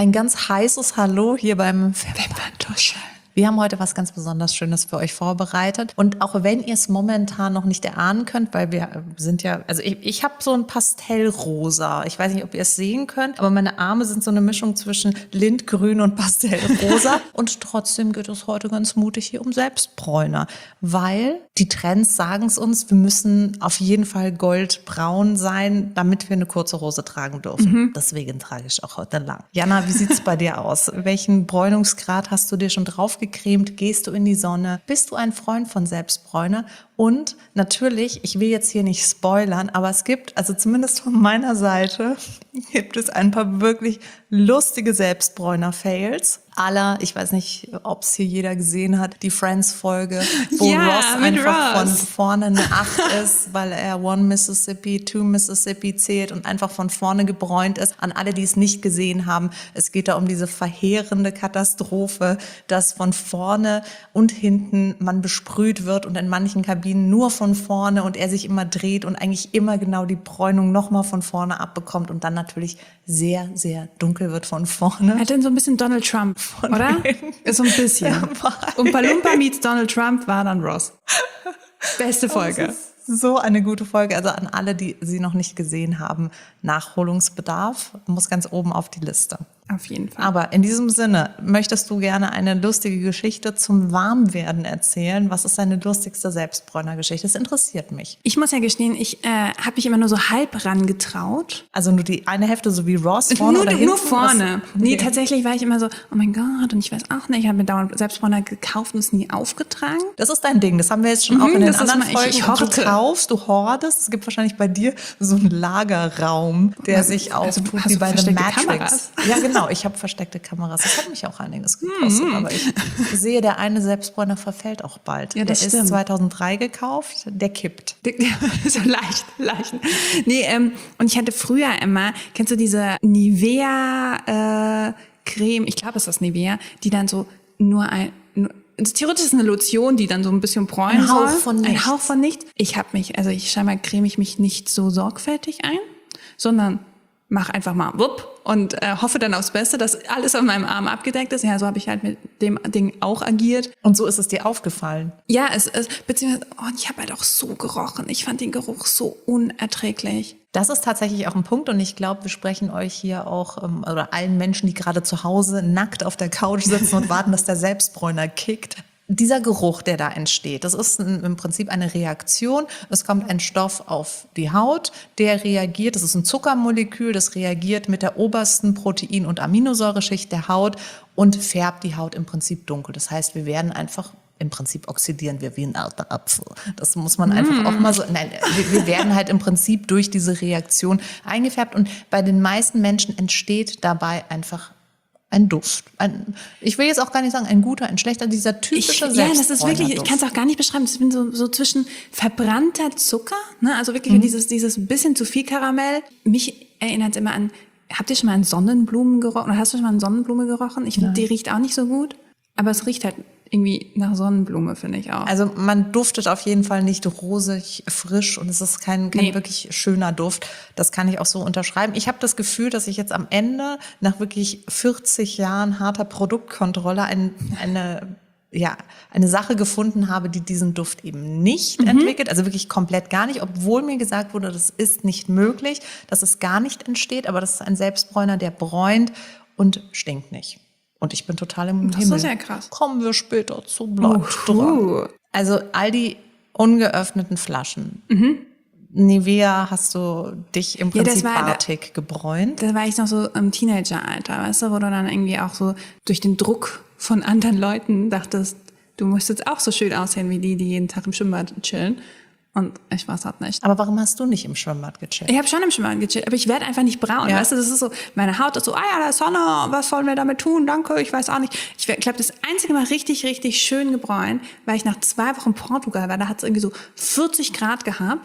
Ein ganz heißes Hallo hier beim Wimperntuscheln. Wir haben heute was ganz besonders Schönes für euch vorbereitet. Und auch wenn ihr es momentan noch nicht erahnen könnt, weil wir sind ja, also ich habe so ein Pastellrosa. Ich weiß nicht, ob ihr es sehen könnt, aber meine Arme sind so eine Mischung zwischen Lindgrün und Pastellrosa. Und trotzdem geht es heute ganz mutig hier um Selbstbräuner. Weil die Trends sagen es uns, wir müssen auf jeden Fall goldbraun sein, damit wir eine kurze Hose tragen dürfen. Deswegen trage ich auch heute lang. Jana, wie sieht's bei dir aus? Welchen Bräunungsgrad hast du dir schon drauf gecremt? Gehst du in die Sonne? Bist du ein Freund von Selbstbräuner? Und natürlich, ich will jetzt hier nicht spoilern, aber es gibt, also zumindest von meiner Seite, gibt es ein paar wirklich lustige Selbstbräuner-Fails. Ich weiß nicht, ob es hier jeder gesehen hat, die Friends-Folge, wo Ross einfach von vorne eine 8 ist, weil er One Mississippi, Two Mississippi zählt und einfach von vorne gebräunt ist. An alle, die es nicht gesehen haben, es geht da um diese verheerende Katastrophe, dass von vorne und hinten man besprüht wird und in manchen Kabinen nur von vorne und er sich immer dreht und eigentlich immer genau die Bräunung nochmal von vorne abbekommt und dann natürlich sehr, sehr dunkel wird von vorne. Er hat dann so ein bisschen Donald Trump, oder? So ein bisschen. Und Palumpa meets Donald Trump war dann Ross. Beste Folge. So eine gute Folge. Also an alle, die sie noch nicht gesehen haben, Nachholungsbedarf muss ganz oben auf die Liste. Auf jeden Fall. Aber in diesem Sinne, möchtest du gerne eine lustige Geschichte zum Warmwerden erzählen? Was ist deine lustigste Selbstbräuner-Geschichte? Das interessiert mich. Ich muss ja gestehen, ich habe mich immer nur so halb rangetraut. Also nur die eine Hälfte, so wie Ross vorne oder hinten? Nur vorne. Okay. Nee, tatsächlich war ich immer so, oh mein Gott, und ich weiß auch nicht, ich habe mir dauernd Selbstbräuner gekauft und es nie aufgetragen. Das ist dein Ding, das haben wir jetzt schon auch in den anderen Folgen. Ich horte. Du hortest. Es gibt wahrscheinlich bei dir so einen Lagerraum, der sich auftut wie bei einem Matrix. Kameras? Ja, genau. Ich habe versteckte Kameras. Das hat mich auch einiges gekostet. Aber ich sehe, der eine Selbstbräuner verfällt auch bald. Ja, das ist stimmt. 2003 gekauft, der kippt. So leicht. Nee, und ich hatte früher immer, kennst du diese Nivea Creme, ich glaube, es ist Nivea, die dann so theoretisch ist eine Lotion, die dann so ein bisschen bräunen soll. Ein Hauch von nichts. Scheinbar creme ich mich nicht so sorgfältig ein, sondern mach einfach mal wupp und hoffe dann aufs Beste, dass alles auf meinem Arm abgedeckt ist. Ja, so habe ich halt mit dem Ding auch agiert. Und so ist es dir aufgefallen? Ja, beziehungsweise, ich habe halt auch so gerochen. Ich fand den Geruch so unerträglich. Das ist tatsächlich auch ein Punkt und ich glaube, wir sprechen euch hier auch, oder allen Menschen, die gerade zu Hause nackt auf der Couch sitzen und warten, dass der Selbstbräuner kickt. Dieser Geruch, der da entsteht, das ist im Prinzip eine Reaktion. Es kommt ein Stoff auf die Haut, der reagiert, das ist ein Zuckermolekül, das reagiert mit der obersten Protein- und Aminosäureschicht der Haut und färbt die Haut im Prinzip dunkel. Das heißt, wir werden einfach, im Prinzip oxidieren wir wie ein alter Apfel. Das muss man einfach auch mal so, wir werden halt im Prinzip durch diese Reaktion eingefärbt und bei den meisten Menschen entsteht dabei einfach ein Duft. Ich will jetzt auch gar nicht sagen, ein guter, ein schlechter, dieser typische Ja, das ist wirklich, ich kann es auch gar nicht beschreiben. Ich bin so zwischen verbrannter Zucker, ne? Also wirklich dieses bisschen zu viel Karamell. Mich erinnert es immer an, habt ihr schon mal an Sonnenblumen gerochen? Oder hast du schon mal an Sonnenblume gerochen? Ich finde, die riecht auch nicht so gut. Aber es riecht halt irgendwie nach Sonnenblume, finde ich auch. Also man duftet auf jeden Fall nicht rosig, frisch und es ist kein wirklich schöner Duft. Das kann ich auch so unterschreiben. Ich habe das Gefühl, dass ich jetzt am Ende nach wirklich 40 Jahren harter Produktkontrolle eine Sache gefunden habe, die diesen Duft eben nicht entwickelt, also wirklich komplett gar nicht, obwohl mir gesagt wurde, das ist nicht möglich, dass es gar nicht entsteht, aber das ist ein Selbstbräuner, der bräunt und stinkt nicht. Und ich bin total im Himmel. Das ist ja krass. Kommen wir später zu, bleibt dran. Also all die ungeöffneten Flaschen. Nivea hast du dich im Prinzip artig gebräunt. Da war ich noch so im Teenageralter, weißt du, wo du dann irgendwie auch so durch den Druck von anderen Leuten dachtest, du musst jetzt auch so schön aussehen wie die jeden Tag im Schwimmbad chillen. Und ich weiß halt nicht. Aber warum hast du nicht im Schwimmbad gechillt? Ich habe schon im Schwimmbad gechillt, aber ich werde einfach nicht braun. Ja. Weißt du, das ist so, meine Haut ist so, da ist Sonne, was wollen wir damit tun? Danke, ich weiß auch nicht. Ich glaube, das einzige Mal richtig, richtig schön gebräunt, weil ich nach 2 Wochen Portugal war, da hat es irgendwie so 40 Grad gehabt.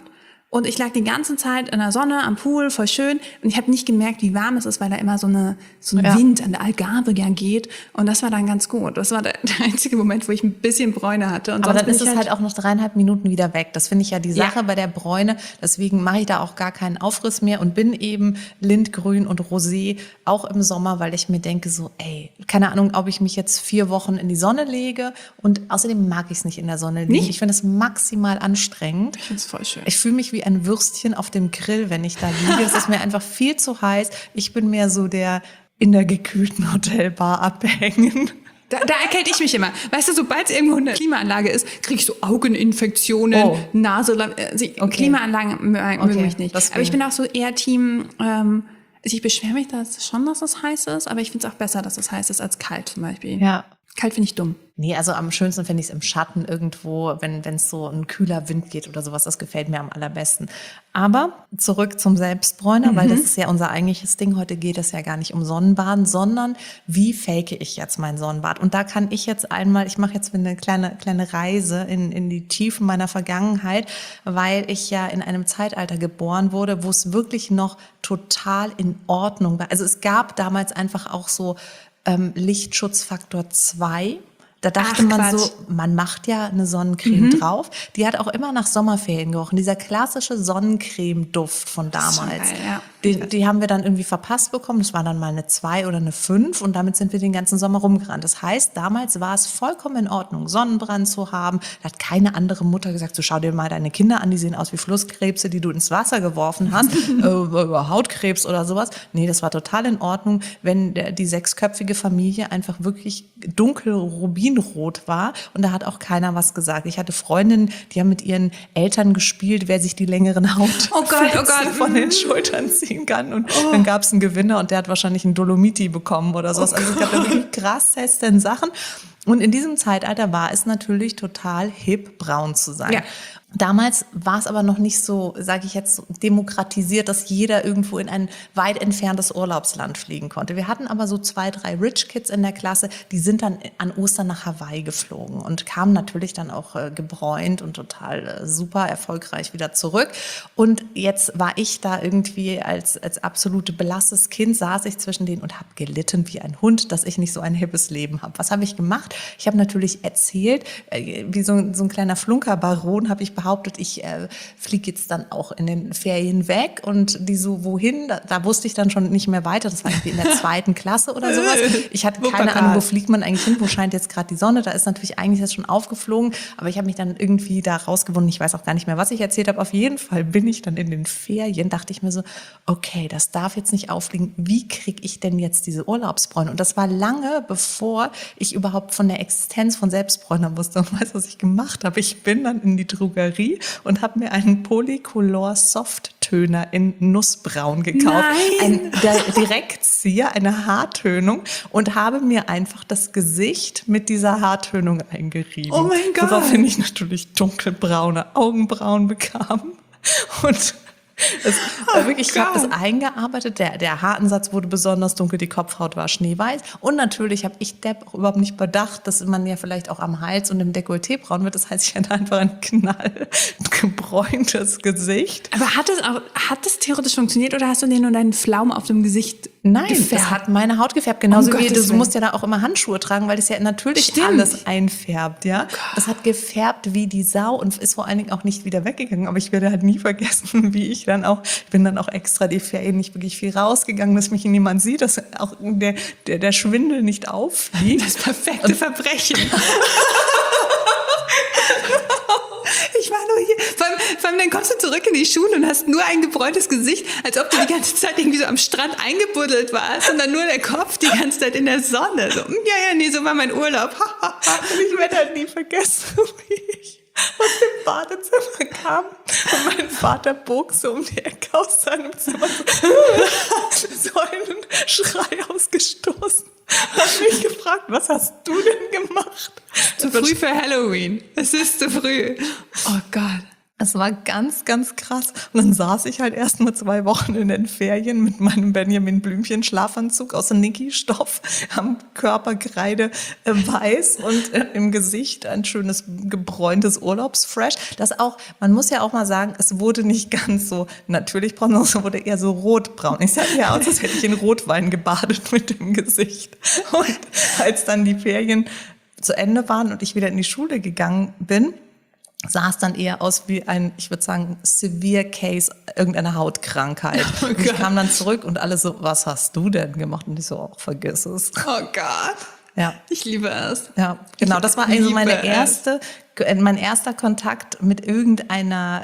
Und ich lag die ganze Zeit in der Sonne, am Pool, voll schön. Und ich habe nicht gemerkt, wie warm es ist, weil da immer so ein Wind an der Algarve ja geht. Und das war dann ganz gut. Das war der einzige Moment, wo ich ein bisschen Bräune hatte. Und aber sonst dann bin ist ich es halt auch noch 3,5 Minuten wieder weg. Das finde ich ja die Sache Ja. bei der Bräune. Deswegen mache ich da auch gar keinen Aufriss mehr und bin eben Lindgrün und Rosé auch im Sommer, weil ich mir denke so, ey, keine Ahnung, ob ich mich jetzt 4 Wochen in die Sonne lege. Und außerdem mag ich es nicht in der Sonne liegen. Nicht? Ich finde es maximal anstrengend. Ich finde es voll schön. Ich fühle mich wie ein Würstchen auf dem Grill, wenn ich da liege. Es ist mir einfach viel zu heiß. Ich bin mehr so der in der gekühlten Hotelbar abhängen. Da erkälte ich mich immer. Weißt du, sobald es irgendwo eine Klimaanlage ist, krieg ich so Augeninfektionen, Nase. Klimaanlagen mögen mich nicht. deswegen. Aber ich bin auch so eher Team, also ich beschwere mich schon, dass es heiß ist, aber ich finde es auch besser, dass es heiß ist als kalt zum Beispiel. Ja. Kalt finde ich dumm. Nee, also am schönsten finde ich es im Schatten irgendwo, wenn es so ein kühler Wind geht oder sowas. Das gefällt mir am allerbesten. Aber zurück zum Selbstbräuner, weil das ist ja unser eigentliches Ding. Heute geht es ja gar nicht um Sonnenbaden, sondern wie fake ich jetzt mein Sonnenbad? Und da kann ich jetzt ich mache jetzt eine kleine Reise in die Tiefen meiner Vergangenheit, weil ich ja in einem Zeitalter geboren wurde, wo es wirklich noch total in Ordnung war. Also es gab damals einfach auch so Lichtschutzfaktor 2. Da dachte man Quatsch. so, man macht ja eine Sonnencreme drauf. Die hat auch immer nach Sommerferien gerochen. Dieser klassische Sonnencreme-Duft von damals. So geil, ja. Die haben wir dann irgendwie verpasst bekommen. Das war dann mal eine 2 oder eine 5 und damit sind wir den ganzen Sommer rumgerannt. Das heißt, damals war es vollkommen in Ordnung, Sonnenbrand zu haben. Da hat keine andere Mutter gesagt, so schau dir mal deine Kinder an, die sehen aus wie Flusskrebse, die du ins Wasser geworfen hast, Hautkrebs oder sowas. Nee, das war total in Ordnung, wenn die 6-köpfige Familie einfach wirklich dunkel rubinrot war und da hat auch keiner was gesagt. Ich hatte Freundinnen, die haben mit ihren Eltern gespielt, wer sich die längeren Hautfetzen von den Schultern ziehen kann. Und dann gab es einen Gewinner und der hat wahrscheinlich einen Dolomiti bekommen oder sowas. Also es gab da wirklich krassesten Sachen. Und in diesem Zeitalter war es natürlich total hip, braun zu sein. Ja. Damals war es aber noch nicht so, sage ich jetzt, demokratisiert, dass jeder irgendwo in ein weit entferntes Urlaubsland fliegen konnte. Wir hatten aber so 2, 3 Rich Kids in der Klasse, die sind dann an Ostern nach Hawaii geflogen und kamen natürlich dann auch gebräunt und total super erfolgreich wieder zurück. Und jetzt war ich da irgendwie als absolute belassenes Kind, saß ich zwischen denen und habe gelitten wie ein Hund, dass ich nicht so ein hippes Leben habe. Was habe ich gemacht? Ich habe natürlich erzählt, wie so ein kleiner Flunkerbaron habe ich behauptet, ich fliege jetzt dann auch in den Ferien weg und die so, wohin? Da wusste ich dann schon nicht mehr weiter. Das war irgendwie in der 2. Klasse oder sowas. Ich hatte keine Ahnung, wo fliegt man eigentlich hin? Wo scheint jetzt gerade die Sonne? Da ist natürlich eigentlich jetzt schon aufgeflogen, aber ich habe mich dann irgendwie da rausgewunden. Ich weiß auch gar nicht mehr, was ich erzählt habe. Auf jeden Fall bin ich dann in den Ferien, dachte ich mir so, okay, das darf jetzt nicht auffliegen. Wie kriege ich denn jetzt diese Urlaubsbräune? Und das war lange, bevor ich überhaupt von der Existenz von Selbstbräunern wusste. Und weißt du, was ich gemacht habe? Ich bin dann in die Drogerie und habe mir einen Polycolor Softtöner in Nussbraun gekauft. Ein Direktzieher, eine Haartönung und habe mir einfach das Gesicht mit dieser Haartönung eingerieben. Oh mein Gott. Woraufhin ich natürlich dunkelbraune Augenbrauen bekam und wirklich, ich habe das eingearbeitet. Der Haaransatz wurde besonders dunkel, die Kopfhaut war schneeweiß. Und natürlich habe ich Depp auch überhaupt nicht bedacht, dass man ja vielleicht auch am Hals und im Dekolleté braun wird. Das heißt, ich hatte einfach ein knallgebräuntes Gesicht. Aber hat es theoretisch funktioniert oder hast du dir nur deinen Flaum auf dem Gesicht Nein, gefärbt? das hat meine Haut gefärbt. Genauso wie Gottes du Willen. musst ja da auch immer Handschuhe tragen, weil das ja natürlich Stimmt. alles einfärbt, ja. Das hat gefärbt wie die Sau und ist vor allen Dingen auch nicht wieder weggegangen. Aber ich werde halt nie vergessen, wie ich bin dann auch extra die Ferien nicht wirklich viel rausgegangen, dass mich niemand sieht, dass auch der Schwindel nicht auffliegt. Das perfekte Verbrechen. Ich war nur hier. Vor allem dann kommst du zurück in die Schule und hast nur ein gebräuntes Gesicht, als ob du die ganze Zeit irgendwie so am Strand eingebuddelt warst und dann nur der Kopf die ganze Zeit in der Sonne. So, nee, so war mein Urlaub. Und ich werde halt nie vergessen, wie ich aus dem Badezimmer kam und mein Vater bog so um die Ecke aus seinem Zimmer so einen Schrei ausgestoßen. Hat mich gefragt, was hast du denn gemacht? Zu früh für Halloween. Es ist zu früh. Oh Gott. Es war ganz, ganz krass. Und dann saß ich halt erst mal 2 Wochen in den Ferien mit meinem Benjamin Blümchen Schlafanzug aus Niki-Stoff, am Körper Kreide weiß und im Gesicht ein schönes gebräuntes Urlaubsfresh. Das auch, man muss ja auch mal sagen, es wurde nicht ganz so natürlich braun, sondern es wurde eher so rotbraun. Ich sah ja aus, als hätte ich in Rotwein gebadet mit dem Gesicht. Und als dann die Ferien zu Ende waren und ich wieder in die Schule gegangen bin, sah es dann eher aus wie ein, ich würde sagen, severe Case irgendeiner Hautkrankheit. Oh und ich kam dann zurück und alle so, was hast du denn gemacht? Und ich so, oh, vergiss es. Oh Gott. Ja. Ich liebe es. Ja, genau. Das war also mein erster Kontakt mit irgendeiner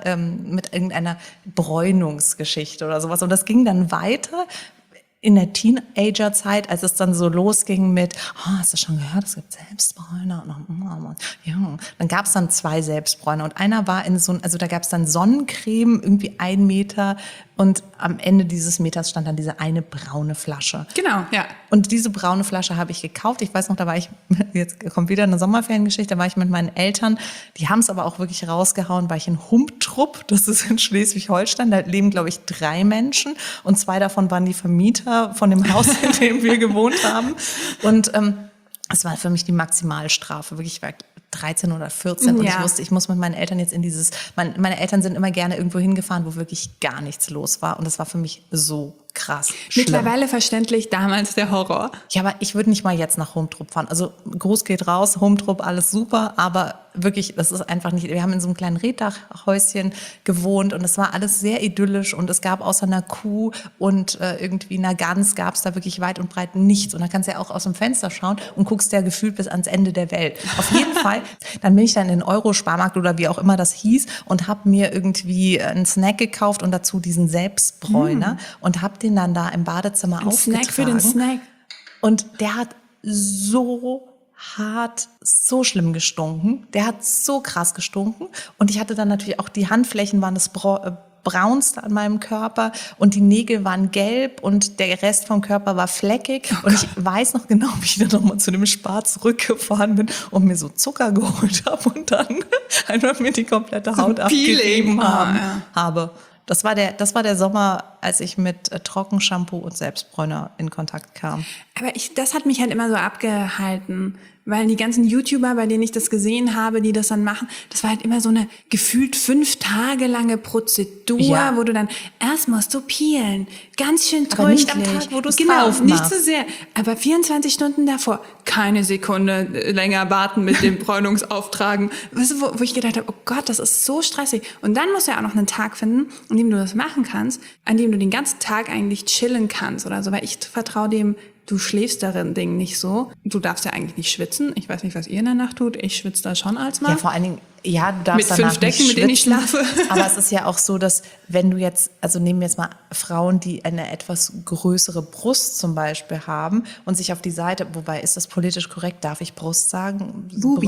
Bräunungsgeschichte oder sowas. Und das ging dann weiter in der Teenagerzeit, als es dann so losging mit, hast du schon gehört, es gibt Selbstbräuner? Ja. Dann gab es dann 2 Selbstbräuner und einer war also da gab es dann Sonnencreme, irgendwie 1 Meter und am Ende dieses Meters stand dann diese eine braune Flasche. Genau, ja. Und diese braune Flasche habe ich gekauft. Ich weiß noch, da war ich, jetzt kommt wieder eine Sommerferiengeschichte, da war ich mit meinen Eltern, die haben es aber auch wirklich rausgehauen, war ich in Humtrup, das ist in Schleswig-Holstein, da leben, glaube ich, 3 Menschen und 2 davon waren die Vermieter von dem Haus, in dem wir gewohnt haben. Und es war für mich die Maximalstrafe, wirklich, ich war 13 oder 14 und ich wusste, ich muss mit meinen Eltern jetzt in meine Eltern sind immer gerne irgendwo hingefahren, wo wirklich gar nichts los war und das war für mich so krass schlimm. Mittlerweile verständlich, damals der Horror. Ja, aber ich würde nicht mal jetzt nach Humtrup fahren. Also Gruß geht raus, Humtrup, alles super, aber wirklich, das ist einfach nicht, wir haben in so einem kleinen Reetdachhäuschen gewohnt und es war alles sehr idyllisch und es gab außer einer Kuh und irgendwie einer Gans gab es da wirklich weit und breit nichts und da kannst du ja auch aus dem Fenster schauen und guckst ja gefühlt bis ans Ende der Welt. Auf jeden Fall, dann bin ich dann in den Euro-Sparmarkt oder wie auch immer das hieß und habe mir irgendwie einen Snack gekauft und dazu diesen Selbstbräuner und habe den dann da im Badezimmer aufgetragen. Snack für den Snack. Und der hat so hart, so schlimm gestunken. Der hat so krass gestunken. Und ich hatte dann natürlich auch, die Handflächen waren das Braunste an meinem Körper und die Nägel waren gelb und der Rest vom Körper war fleckig. Und ich weiß noch genau, wie ich dann nochmal zu dem Spar zurückgefahren bin und mir so Zucker geholt habe und dann einfach mir die komplette Haut abgerieben habe. Das war der Sommer, als ich mit Trockenshampoo und Selbstbräuner in Kontakt kam. Aber das hat mich halt immer so abgehalten, weil die ganzen YouTuber, bei denen ich das gesehen habe, die das dann machen, das war halt immer so eine gefühlt 5 Tage lange Prozedur, wo du dann erst musst du peelen, ganz schön tröstlich. Aber nicht am Tag, wo du es drauf machst. Nicht so sehr, aber 24 Stunden davor, keine Sekunde länger warten mit dem Bräunungsauftragen. Weißt du, wo ich gedacht habe, oh Gott, das ist so stressig. Und dann musst du ja auch noch einen Tag finden, an dem du das machen kannst, an dem du den ganzen Tag eigentlich chillen kannst oder so, weil ich vertraue dem, du schläfst darin Ding nicht so. Du darfst ja eigentlich nicht schwitzen. Ich weiß nicht, was ihr in der Nacht tut. Ich schwitze da schon als Mann. Ja, vor allen Dingen, ja, du darfst mit danach 5 Decken, nicht schwitzen, mit denen ich schlafe. Aber es ist ja auch so, dass wenn du jetzt, also nehmen wir jetzt mal Frauen, die eine etwas größere Brust zum Beispiel haben und sich auf die Seite, wobei ist das politisch korrekt, darf ich Brust sagen?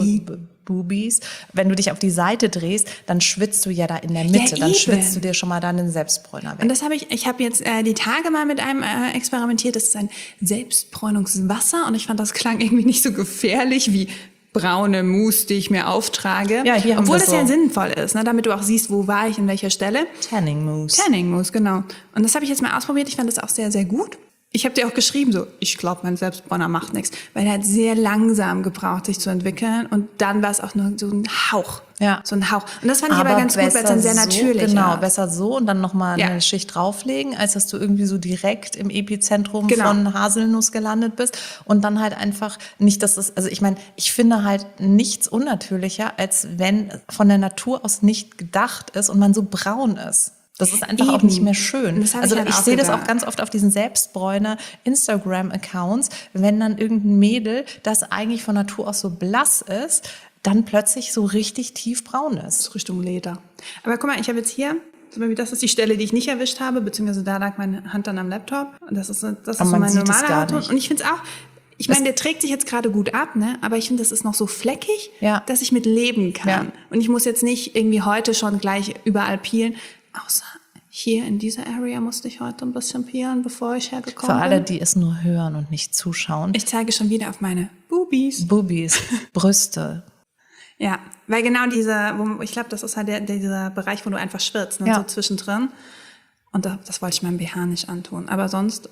Boobies. Wenn du dich auf die Seite drehst, dann schwitzt du ja da in der Mitte. Dann schwitzt du dir schon mal dann den Selbstbräuner weg. Und das habe ich habe jetzt die Tage mal mit einem experimentiert. Das ist ein Selbstbräunungswasser und ich fand, das klang irgendwie nicht so gefährlich wie braune Mousse, die ich mir auftrage. Ja, hier haben obwohl wir das ja sinnvoll ist, ne, damit du auch siehst, wo war ich, an welcher Stelle. Tanning Mousse. Tanning Mousse, genau. Und das habe ich jetzt mal ausprobiert. Ich fand das auch sehr, sehr gut. Ich habe dir auch geschrieben, so, ich glaube, mein Selbstbräuner macht nichts, weil er hat sehr langsam gebraucht, sich zu entwickeln und dann war es auch nur so ein Hauch. Ja. So ein Hauch. Und das fand ich aber ganz gut, weil es dann sehr natürlich ist. Genau, besser so und dann nochmal eine Schicht drauflegen, als dass du irgendwie so direkt im Epizentrum von Haselnuss gelandet bist und dann halt einfach nicht, dass das, also ich meine, ich finde halt nichts unnatürlicher, als wenn von der Natur aus nicht gedacht ist und man so braun ist. Das ist einfach auch nicht mehr schön. Also ich sehe das auch ganz oft auf diesen Selbstbräuner Instagram-Accounts, wenn dann irgendein Mädel, das eigentlich von Natur aus so blass ist, dann plötzlich so richtig tiefbraun ist. Richtung Leder. Aber guck mal, ich habe jetzt hier, das ist die Stelle, die ich nicht erwischt habe, beziehungsweise da lag meine Hand dann am Laptop. Und das ist so meine normale Haut. Und ich finde es auch, ich meine, der trägt sich jetzt gerade gut ab, ne? Aber ich finde, das ist noch so fleckig, dass ich mit leben kann. Ja. Und ich muss jetzt nicht irgendwie heute schon gleich überall peelen. Außer hier in dieser Area musste ich heute ein bisschen peelen, bevor ich hergekommen bin. Für alle, die es nur hören und nicht zuschauen. Ich zeige schon wieder auf meine Boobies. Brüste. Ja, weil genau ich glaube, das ist halt dieser Bereich, wo du einfach schwitzt, ne? Ja. So zwischendrin. Und das wollte ich meinem BH nicht antun. Aber sonst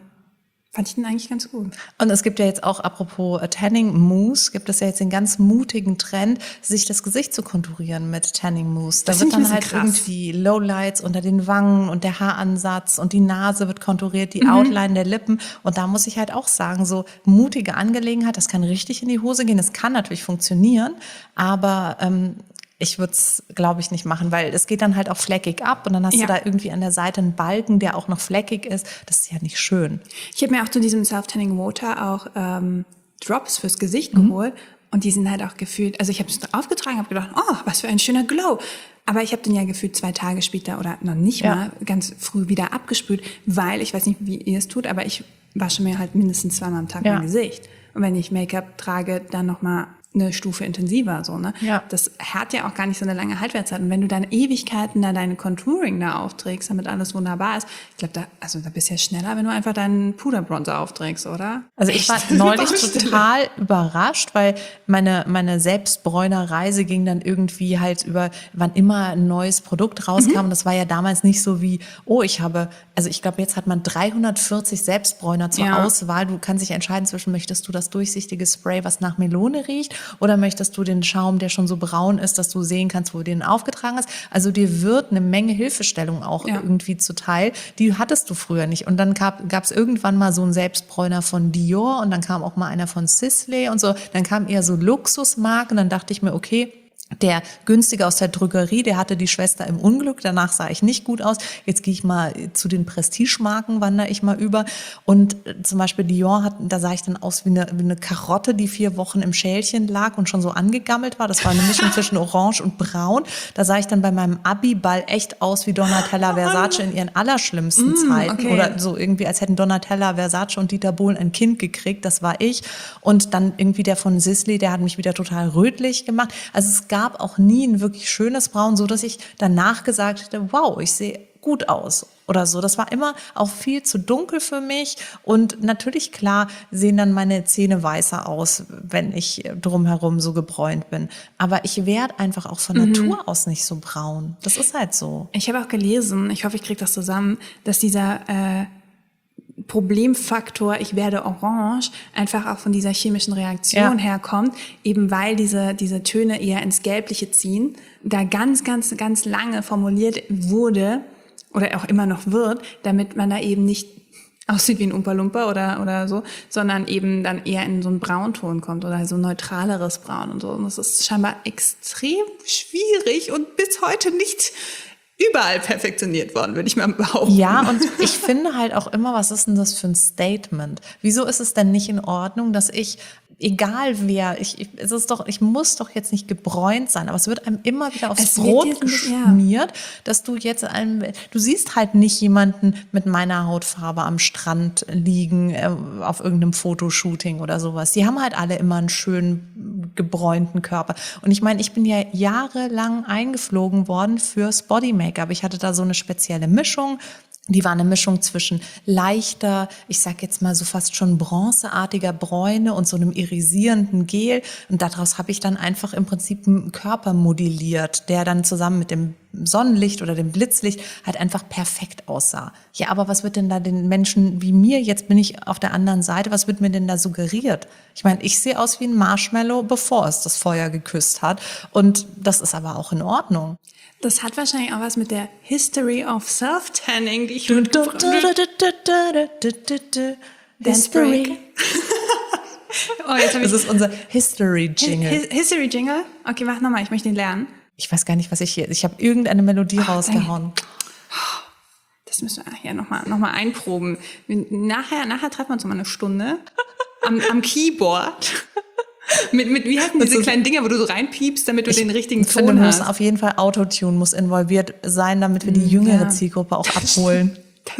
fand ich den eigentlich ganz gut. Und es gibt ja jetzt auch, apropos Tanning Mousse, gibt es ja jetzt den ganz mutigen Trend, sich das Gesicht zu konturieren mit Tanning Mousse. Da Das wird finde ich dann ein halt bisschen krass. irgendwie Lowlights unter den Wangen und der Haaransatz und die Nase wird konturiert, die Outline der Lippen. Und da muss ich halt auch sagen, so mutige Angelegenheit, das kann richtig in die Hose gehen. Es kann natürlich funktionieren, aber ich würde es, glaube ich, nicht machen, weil es geht dann halt auch fleckig ab und dann hast Ja. du da irgendwie an der Seite einen Balken, der auch noch fleckig ist. Das ist ja nicht schön. Ich habe mir auch zu diesem Self-Tanning Water auch Drops fürs Gesicht geholt. Und die sind halt auch gefühlt, also ich habe es aufgetragen, habe gedacht, oh, was für ein schöner Glow. Aber ich habe den ja gefühlt 2 Tage später oder noch nicht Ja. mal ganz früh wieder abgespült, weil ich weiß nicht, wie ihr es tut, aber ich wasche mir halt mindestens 2-mal am Tag Ja. mein Gesicht. Und wenn ich Make-up trage, dann nochmal eine Stufe intensiver, so, ne? Ja. Das hat ja auch gar nicht so eine lange Haltwertszeit. Und wenn du dann Ewigkeiten da deine Contouring da aufträgst, damit alles wunderbar ist, ich glaube, da bist du ja schneller, wenn du einfach deinen Puderbronzer aufträgst, oder? Also ich war neulich total überrascht, weil meine Selbstbräuner-Reise ging dann irgendwie halt über, wann immer ein neues Produkt rauskam. Und das war ja damals nicht so wie, also ich glaube, jetzt hat man 340 Selbstbräuner zur Ja. Auswahl. Du kannst dich entscheiden zwischen, möchtest du das durchsichtige Spray, was nach Melone riecht, oder möchtest du den Schaum, der schon so braun ist, dass du sehen kannst, wo du den aufgetragen hast. Also dir wird eine Menge Hilfestellung auch Ja. irgendwie zuteil. Die hattest du früher nicht. Und dann gab es irgendwann mal so einen Selbstbräuner von Dior und dann kam auch mal einer von Sisley und so. Dann kamen eher so Luxusmarken. Dann dachte ich mir, okay, der günstige aus der Drogerie, der hatte die Schwester im Unglück. Danach sah ich nicht gut aus. Jetzt gehe ich mal zu den Prestige-Marken, wandere ich mal über. Und zum Beispiel Dior da sah ich dann aus wie eine Karotte, die 4 Wochen im Schälchen lag und schon so angegammelt war. Das war eine Mischung zwischen Orange und Braun. Da sah ich dann bei meinem Abi-Ball echt aus wie Donatella Versace in ihren allerschlimmsten Zeiten. okay. Oder so irgendwie, als hätten Donatella Versace und Dieter Bohlen ein Kind gekriegt. Das war ich. Und dann irgendwie der von Sisley, der hat mich wieder total rötlich gemacht. Also es gab auch nie ein wirklich schönes Braun, so dass ich danach gesagt hätte, wow, ich sehe gut aus oder so. Das war immer auch viel zu dunkel für mich und natürlich, klar, sehen dann meine Zähne weißer aus, wenn ich drumherum so gebräunt bin. Aber ich werde einfach auch von Natur aus nicht so braun. Das ist halt so. Ich habe auch gelesen, ich hoffe, ich kriege das zusammen, dass dieser Problemfaktor, ich werde orange, einfach auch von dieser chemischen Reaktion herkommt, eben weil diese Töne eher ins Gelbliche ziehen, da ganz, ganz, ganz lange formuliert wurde oder auch immer noch wird, damit man da eben nicht aussieht wie ein Oompa Loompa oder so, sondern eben dann eher in so einen Braunton kommt oder so ein neutraleres Braun und so. Und das ist scheinbar extrem schwierig und bis heute nicht überall perfektioniert worden, würde ich mal behaupten. Ja, und ich finde halt auch immer, was ist denn das für ein Statement? Wieso ist es denn nicht in Ordnung, dass ich, egal wer, ich muss doch jetzt nicht gebräunt sein, aber es wird einem immer wieder aufs Es wird Brot jetzt geschmiert, dass du jetzt du siehst halt nicht jemanden mit meiner Hautfarbe am Strand liegen, auf irgendeinem Fotoshooting oder sowas. Die haben halt alle immer einen schönen gebräunten Körper. Und ich meine, ich bin ja jahrelang eingeflogen worden fürs Body-Make-up. Ich hatte da so eine spezielle Mischung. Die war eine Mischung zwischen leichter, ich sag jetzt mal so fast schon bronzeartiger Bräune und so einem irisierenden Gel. Und daraus habe ich dann einfach im Prinzip einen Körper modelliert, der dann zusammen mit dem Sonnenlicht oder dem Blitzlicht halt einfach perfekt aussah. Ja, aber was wird denn da den Menschen wie mir, jetzt bin ich auf der anderen Seite, was wird mir denn da suggeriert? Ich meine, ich sehe aus wie ein Marshmallow, bevor es das Feuer geküsst hat. Und das ist aber auch in Ordnung. Das hat wahrscheinlich auch was mit der History of Self-Tanning, die ich History. Oh, jetzt habe Das ich ist unser History-Jingle. History Jingle. Okay, mach nochmal, ich möchte ihn lernen. Ich weiß gar nicht, was ich habe irgendeine Melodie rausgehauen. Das müssen wir hier nochmal einproben. Nachher treffen wir uns nochmal eine Stunde am Keyboard. Mit wie heißen diese kleinen Dinger, wo du so reinpiepst, damit du den richtigen Ich finde, Ton muss hast? auf jeden Fall Autotune muss involviert sein, damit wir die jüngere Zielgruppe auch abholen.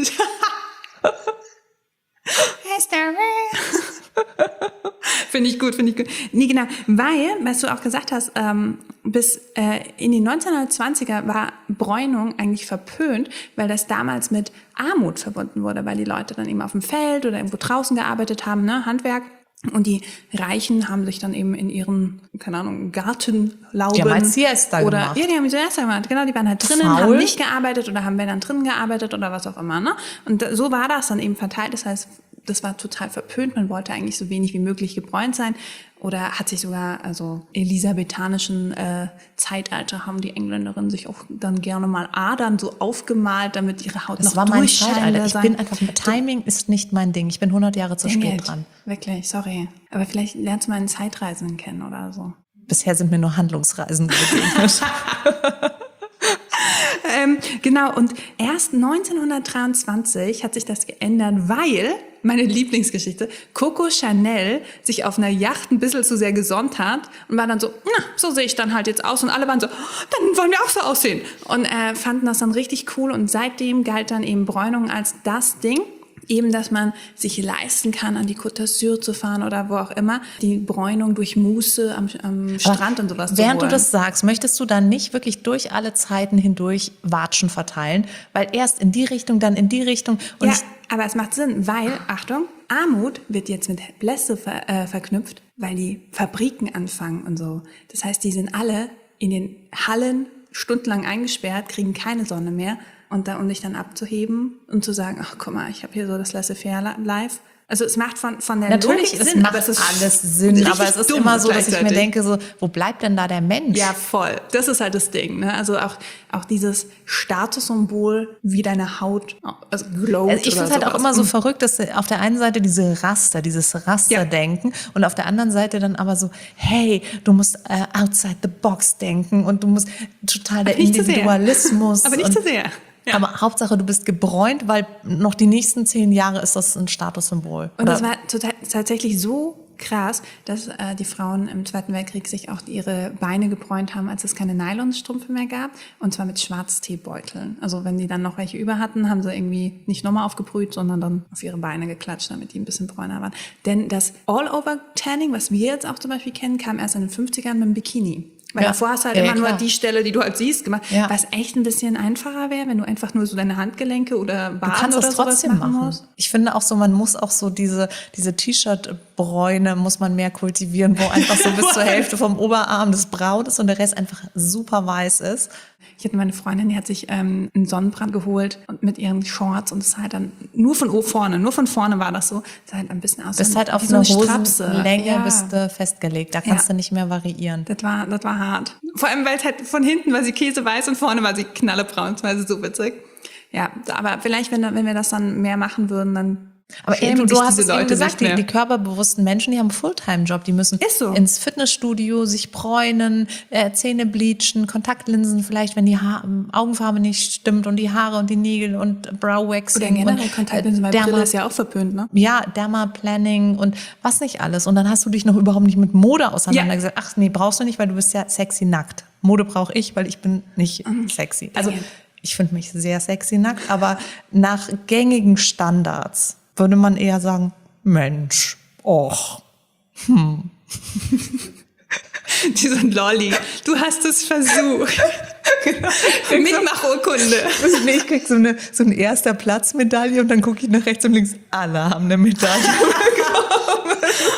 Finde ich gut. Nee, genau, weil, was du auch gesagt hast, bis in die 1920er war Bräunung eigentlich verpönt, weil das damals mit Armut verbunden wurde, weil die Leute dann eben auf dem Feld oder irgendwo draußen gearbeitet haben, ne, Handwerk. Und die Reichen haben sich dann eben in ihren, keine Ahnung, Gartenlauben. Die haben halt Siesta gemacht. Ja, die haben Siesta gemacht. Genau, die waren halt drinnen, Faul. haben nicht gearbeitet oder haben dann drinnen gearbeitet oder was auch immer. Ne? Und so war das dann eben verteilt. Das heißt, das war total verpönt. Man wollte eigentlich so wenig wie möglich gebräunt sein. Oder hat sich sogar, also elisabethanischen Zeitalter haben die Engländerinnen sich auch dann gerne mal Adern so aufgemalt, damit ihre Haut Das noch war mein durchscheinender Zeitalter. Ich sein. bin einfach, Timing ist nicht mein Ding. Ich bin 100 Jahre zu spät Engelt. dran. Wirklich, sorry. Aber vielleicht lernst du mal einen Zeitreisenden kennen oder so. Bisher sind mir nur Handlungsreisen begegnet. Genau, und erst 1923 hat sich das geändert, weil, meine Lieblingsgeschichte, Coco Chanel sich auf einer Yacht ein bisschen zu sehr gesonnt hat und war dann so, na, so sehe ich dann halt jetzt aus. Und alle waren so, dann wollen wir auch so aussehen. Und fanden das dann richtig cool und seitdem galt dann eben Bräunung als das Ding. Eben, dass man sich leisten kann, an die Côte d'Azur zu fahren oder wo auch immer, die Bräunung durch Muße am Strand und sowas zu holen. Während du das sagst, möchtest du dann nicht wirklich durch alle Zeiten hindurch Watschen verteilen, weil erst in die Richtung, dann in die Richtung. Und ja, aber es macht Sinn, weil, Achtung, Armut wird jetzt mit Blässe verknüpft, weil die Fabriken anfangen und so. Das heißt, die sind alle in den Hallen stundenlang eingesperrt, kriegen keine Sonne mehr. Und um dich dann abzuheben und zu sagen, ach guck mal, ich habe hier so das Laissez-faire-Life. Also es macht von der natürlich, Logik es Sinn, macht aber es ist alles Sinn, aber es ist dumm immer so, dass ich mir gleichzeitig. denke, so, wo bleibt denn da der Mensch? Ja, voll. Das ist halt das Ding. Ne? Also auch dieses Statussymbol, wie deine Haut also glowt. Also ich finde es halt auch immer so verrückt, dass auf der einen Seite dieses Rasterdenken und auf der anderen Seite dann aber so, hey, du musst outside the box denken und du musst total der nicht zu sehr. Individualismus. Aber nicht zu sehr. Ja. Aber Hauptsache, du bist gebräunt, weil noch die nächsten 10 Jahre ist das ein Statussymbol. Und das war tatsächlich so krass, dass die Frauen im Zweiten Weltkrieg sich auch ihre Beine gebräunt haben, als es keine Nylonstrümpfe mehr gab. Und zwar mit Schwarzteebeuteln. Also wenn die dann noch welche über hatten, haben sie irgendwie nicht nochmal aufgebrüht, sondern dann auf ihre Beine geklatscht, damit die ein bisschen bräuner waren. Denn das All-Over-Tanning, was wir jetzt auch zum Beispiel kennen, kam erst in den 50ern mit dem Bikini. Weil davor hast du halt immer nur die Stelle, die du halt siehst, gemacht. Ja. Was echt ein bisschen einfacher wäre, wenn du einfach nur so deine Handgelenke oder Waden oder sowas machen musst. Ich finde auch so, man muss auch so diese T-Shirt-Bräune muss man mehr kultivieren, wo einfach so bis zur Hälfte vom Oberarm das braun ist und der Rest einfach super weiß ist. Ich hatte meine Freundin, die hat sich einen Sonnenbrand geholt und mit ihren Shorts und es sah halt dann nur von vorne war das so, sah halt ein bisschen aus. Bist halt auf so eine Strapse. Hosenlänge bist du festgelegt, da kannst du nicht mehr variieren. Das war hart. Vor allem, weil es halt von hinten war sie käseweiß und vorne war sie knallebraun, das war so witzig. Ja, aber vielleicht, wenn wir das dann mehr machen würden, dann aber eben, du hast es eben gesagt, die körperbewussten Menschen, die haben einen Fulltime-Job, die müssen ins Fitnessstudio sich bräunen, Zähne bleachen, Kontaktlinsen vielleicht, wenn die Augenfarbe nicht stimmt und die Haare und die Nägel und Brow-Waxing. Oder generell Kontaktlinsen, weil Brille ist ja auch verpönt, ne? Ja, Derma-Planning und was nicht alles. Und dann hast du dich noch überhaupt nicht mit Mode auseinandergesetzt. Ja. Ach nee, brauchst du nicht, weil du bist ja sexy nackt. Mode brauche ich, weil ich bin nicht sexy. Also ich finde mich sehr sexy nackt, aber nach gängigen Standards würde man eher sagen, Mensch, och, Die sind Lolli. Du hast es versucht. Mitmachurkunde. Nee, ich krieg so eine erster Platz-Medaille und dann gucke ich nach rechts und links. Alle haben eine Medaille bekommen.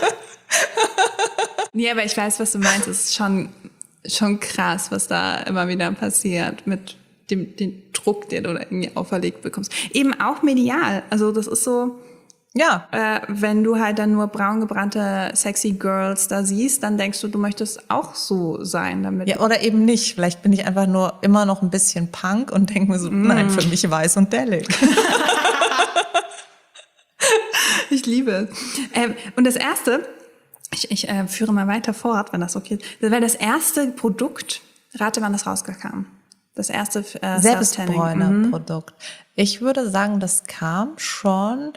Nee, aber ich weiß, was du meinst. Es ist schon krass, was da immer wieder passiert mit den Druck, den du da irgendwie auferlegt bekommst. Eben auch medial. Also das ist so... Ja. Wenn du halt dann nur braun gebrannte sexy Girls da siehst, dann denkst du möchtest auch so sein damit. Ja, oder eben nicht. Vielleicht bin ich einfach nur immer noch ein bisschen Punk und denke mir so, nein, für mich weiß und dellig. Ich liebe es. Und das erste, ich führe mal weiter fort, wenn das okay ist. Das war das erste Produkt, rate, wann das rauskam. Das erste Selbstbräuner-Produkt. Ich würde sagen, das kam schon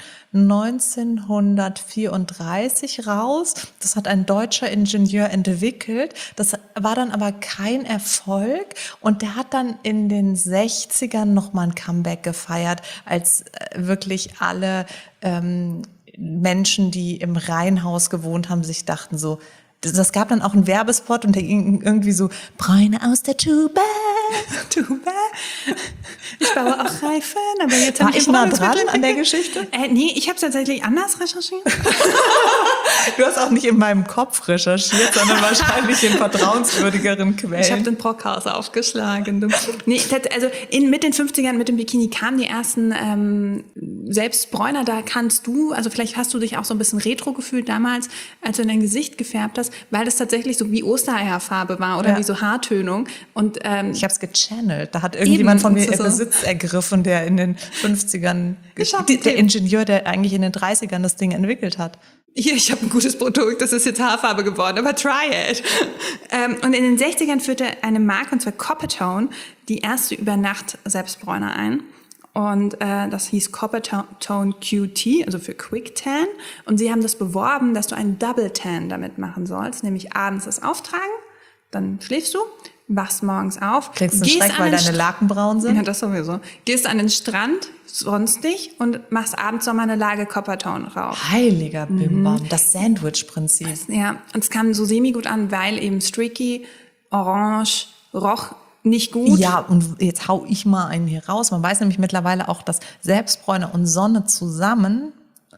1934 raus. Das hat ein deutscher Ingenieur entwickelt. Das war dann aber kein Erfolg. Und der hat dann in den 60ern nochmal ein Comeback gefeiert, als wirklich alle Menschen, die im Reihenhaus gewohnt haben, sich dachten so, das gab dann auch einen Werbespot und der ging irgendwie so, Bräune aus der Tube, too bad. Ich baue auch Reifen, aber jetzt War habe ich nah dran an der Geschichte? Nee, ich habe es tatsächlich anders recherchiert. Du hast auch nicht in meinem Kopf recherchiert, sondern wahrscheinlich in vertrauenswürdigeren Quellen. Ich habe den Brockhaus aufgeschlagen. Du. Nee, also mit den 50ern, mit dem Bikini kamen die ersten Selbstbräuner. Da kannst du, also vielleicht hast du dich auch so ein bisschen retro gefühlt damals, als du in dein Gesicht gefärbt hast, weil das tatsächlich so wie Ostereierfarbe war oder wie so Haartönung. Und ich habe es gechannelt. Da hat irgendjemand von mir so. Besitz ergriffen, der in den 50ern, der Ingenieur, der eigentlich in den 30ern das Ding entwickelt hat. Hier, ich habe ein gutes Produkt, das ist jetzt Haarfarbe geworden, aber try it. Und in den 60ern führte eine Marke, und zwar Coppertone, die erste Übernacht-Selbstbräuner ein. Und das hieß Coppertone QT, also für Quick Tan. Und sie haben das beworben, dass du einen Double Tan damit machen sollst, nämlich abends das auftragen, dann schläfst du, wachst morgens auf. Kriegst einen Schreck, weil deine Laken braun sind? Ja, das sowieso. Gehst an den Strand, sonst nicht, und machst abends nochmal eine Lage Coppertone rauf. Heiliger Bimbam, das Sandwich-Prinzip. Ja, und es kam so semi-gut an, weil eben streaky, orange, roch nicht gut. Ja, und jetzt hau ich mal einen hier raus. Man weiß nämlich mittlerweile auch, dass Selbstbräuner und Sonne zusammen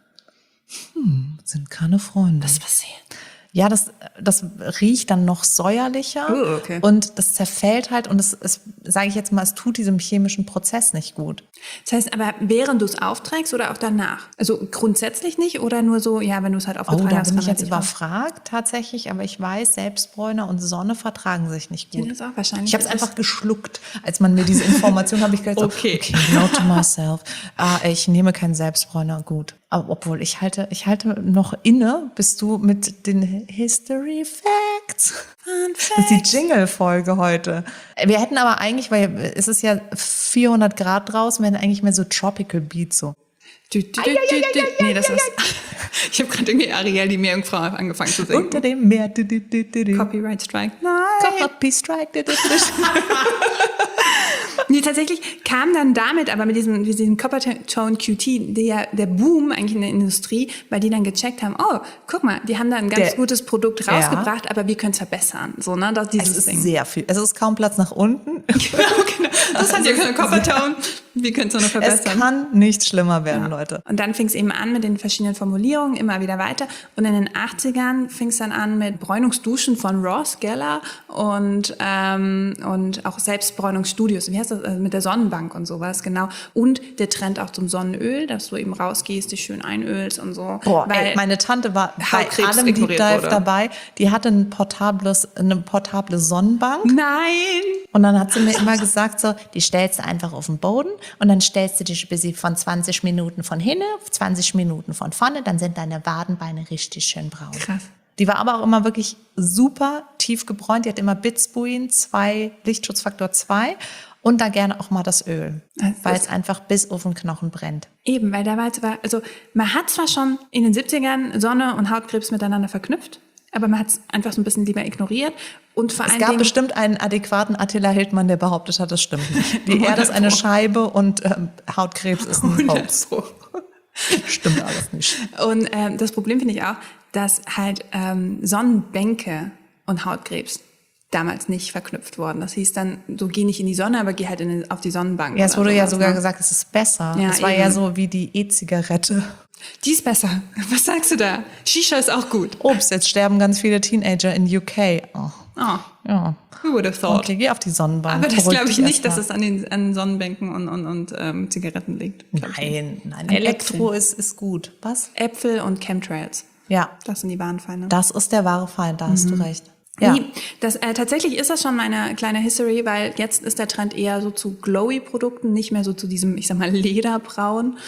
sind keine Freunde. Was passiert? Ja, das riecht dann noch säuerlicher Okay. und das zerfällt halt und es sage ich jetzt mal, es tut diesem chemischen Prozess nicht gut. Das heißt aber, während du es aufträgst oder auch danach? Also grundsätzlich nicht oder nur so, ja, wenn du es halt aufgetragen Da hast? bin ich kann jetzt halt überfragt tatsächlich, aber ich weiß, Selbstbräuner und Sonne vertragen sich nicht Ja, gut. das ist auch wahrscheinlich. Ich habe es einfach geschluckt, als man mir diese Information habe ich gesagt, Okay. note to myself, ich nehme keinen Selbstbräuner, gut. Aber obwohl ich halte noch inne, bist du mit den History Facts. Das ist die Jingle-Folge heute. Wir hätten aber eigentlich, weil es ist ja 400 Grad draußen, wir hätten eigentlich mehr so Tropical Beats so. Nee, das ist. Ich habe gerade irgendwie Ariel, die Meerjungfrau, angefangen zu singen. Unter dem Meer. Copyright Strike. Nein. Copy Strike. Nee, tatsächlich kam dann damit, aber mit diesem Coppertone QT, der Boom eigentlich in der Industrie, weil die dann gecheckt haben, oh, guck mal, die haben da ein ganz gutes Produkt rausgebracht, aber wir können es verbessern. So, ne? Das, dieses Es ist Ding. sehr viel. Es ist kaum Platz nach unten. Genau. Das hat ja keine Coppertone. Wir können es noch Es verbessern. kann nicht schlimmer werden, Leute. Und dann fing es eben an mit den verschiedenen Formulierungen, immer wieder weiter. Und in den 80ern fing es dann an mit Bräunungsduschen von Ross Geller und auch Selbstbräunungsstudios. Wie heißt das? Mit der Sonnenbank und sowas, genau. Und der Trend auch zum Sonnenöl, dass du eben rausgehst, dich schön einölst und so. Boah, Weil meine Tante war bei Hautkrebs allem Deep ignoriert Dive wurde. dabei. Die hatte eine portable Sonnenbank. Nein! Und dann hat sie mir immer gesagt, so, die stellst du einfach auf den Boden und dann stellst du dich bis sie von 20 Minuten von hinten, 20 Minuten von vorne, dann sind deine Wadenbeine richtig schön braun. Krass. Die war aber auch immer wirklich super tief gebräunt. Die hat immer Bitsbuin 2, Lichtschutzfaktor 2 und da gerne auch mal das Öl, weil es einfach bis auf den Knochen brennt. Eben, weil damals war, also man hat zwar schon in den 70ern Sonne und Hautkrebs miteinander verknüpft, aber man hat es einfach so ein bisschen lieber ignoriert. Und vor Es allen gab Dingen, bestimmt einen adäquaten Attila Hildmann, der behauptet hat, das stimmt nicht. Die Erde ist eine Scheibe und Hautkrebs ist ein Hoax. Stimmt alles nicht. Und das Problem finde ich auch, dass halt Sonnenbänke und Hautkrebs damals nicht verknüpft wurden. Das hieß dann, so geh nicht in die Sonne, aber geh halt auf die Sonnenbank. Ja, es wurde ja sowas, sogar ne? gesagt, es ist besser. Ja, es war eben. ja so wie die E-Zigarette. Die ist besser. Was sagst du da? Shisha ist auch gut. Ups, jetzt sterben ganz viele Teenager in UK. Oh, Oh, ja. who would have thought? Okay, geh auf die Sonnenbank. Aber das Beruhig glaube ich dich nicht, dass erst mal. es an Sonnenbänken und Zigaretten liegt. Nein. An Elektro ist gut. Was? Äpfel und Chemtrails. Ja, Das sind die wahren Feinde. das ist der wahre Feind, da hast du recht. Ja. Nee, tatsächlich ist das schon meine kleine History, weil jetzt ist der Trend eher so zu Glowy-Produkten, nicht mehr so zu diesem, ich sag mal, Lederbraun.